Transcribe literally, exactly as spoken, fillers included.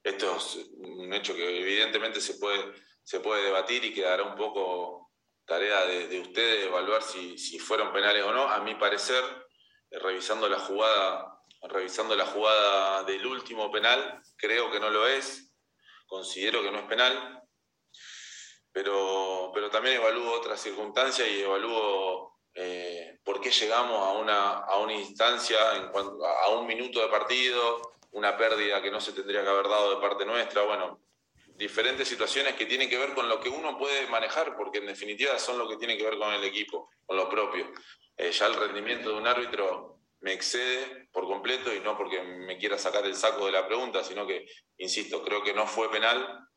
esto es un hecho que evidentemente se puede, se puede debatir y quedará un poco tarea de, de ustedes evaluar si, si fueron penales o no. A mi parecer, eh, revisando la jugada, revisando la jugada del último penal, creo que no lo es, considero que no es penal, pero, pero también evalúo otras circunstancias y evalúo eh, por qué llegamos a una, a una instancia, en cuanto, a un minuto de partido, una pérdida que no se tendría que haber dado de parte nuestra. Bueno, diferentes situaciones que tienen que ver con lo que uno puede manejar, porque en definitiva son lo que tienen que ver con el equipo, con lo propio. Eh, ya el rendimiento de un árbitro me excede por completo, y no porque me quiera sacar el saco de la pregunta, sino que, insisto, creo que no fue penal,